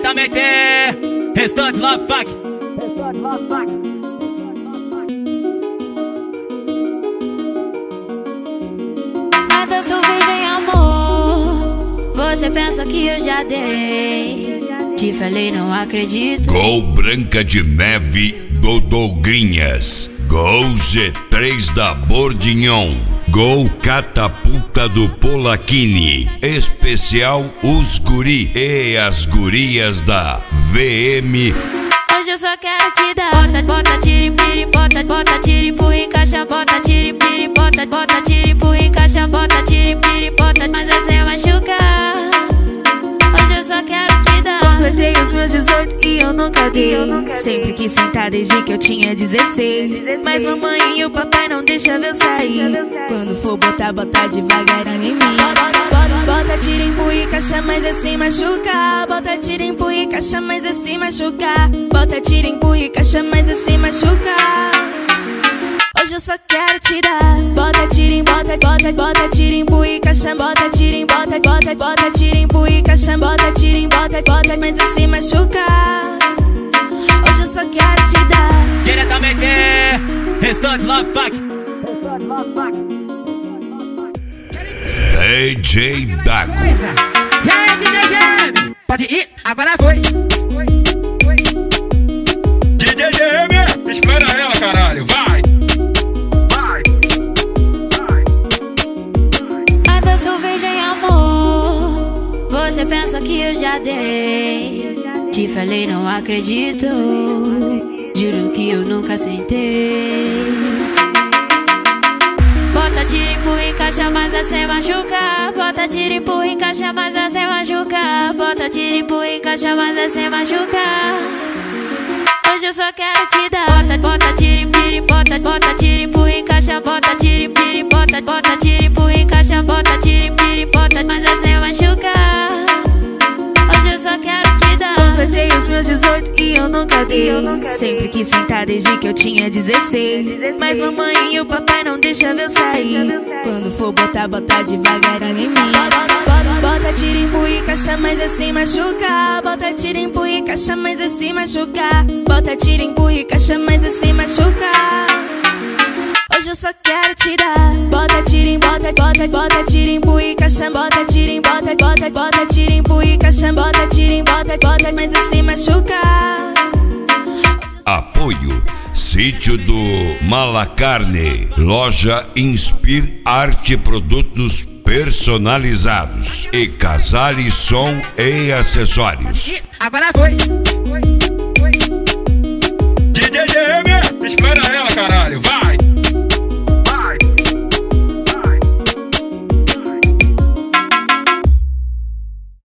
Diretamente, Restante Love Fuck. Nada sou virgem, amor. Você pensa que eu já dei. Te falei, não acredito. Gol Branca de Neve do Dougrinhas. Gol G3 da Bordignon. Gol Catapulta do Polacchini. Especial os guri e as gurias da VM. Hoje eu só quero te dar. Bota tira, empurra, bota tira, empurra, encaixa, bota tira, empurra, bota tira, empurra, encaixa, bota tira, empurra, mas você machucar. Hoje eu só quero te dar. Completei os meus 18 e eu nunca dei. Sempre quis sentar desde que eu tinha 16. Mas mamãe e o papai não deixam eu sair. Quando for botar, bota devagarinho em mim. Bota tira, empurra e caixa, mas é sem machucar. Bota tira, empurra e caixa, mas é sem machucar. Bota tira, empurra e caixa, mas é sem machucar. Hoje eu só quero te dar. Bota tira, bota tira, empurra e caixa. Bota tira, bota tira, empurra e caixa. Bota tira, bota, mas é sem machucar. Hoje eu só quero te dar. Diretamente, Restante Love Fuck. DJ Dago. E aí, DJ GM? Pode ir, agora foi. DJ GM, espera ela, caralho, vai. Nada sou virgem, amor. Você pensa que eu já dei. Te falei, não acredito. Juro que eu nunca sentei. Bota tira, empurra, encaixa, mas é sem machucar. Bota tira, empurra, encaixa, mas é sem machucar. Bota tira, empurra, encaixa, mas é sem machucar. Hoje eu só quero te dar. Bota tira, empurra, bota tira, empurra, encaixa. Bota tira, empurra, bota tira, empurra, encaixa. Bota tira, empurra, mas é sem machucar. Hoje eu só quero te dar. Completei os meus 18 e eu nunca dei. Sempre quis sentar desde que eu tinha 16. Mas mamãe e o papai não deixam eu sair. Quando for botar, bota devagarinho em mim. Bota tira, empurra e caixa, mas é sem machucar. Bota tira, empurra e caixa, mas é sem machucar. Bota tira, empurra e caixa, mas é sem machucar. Hoje eu só quero te dar. Bota tira, bota tira, empurra e caixa. Bota tira, bota tira, empurra e caixa. Bota tira, bota, mas é sem machucar. Apoio Sítio do Malacarne. Loja Inspir Arte, produtos personalizados e Casale Som e Acessórios. Agora foi.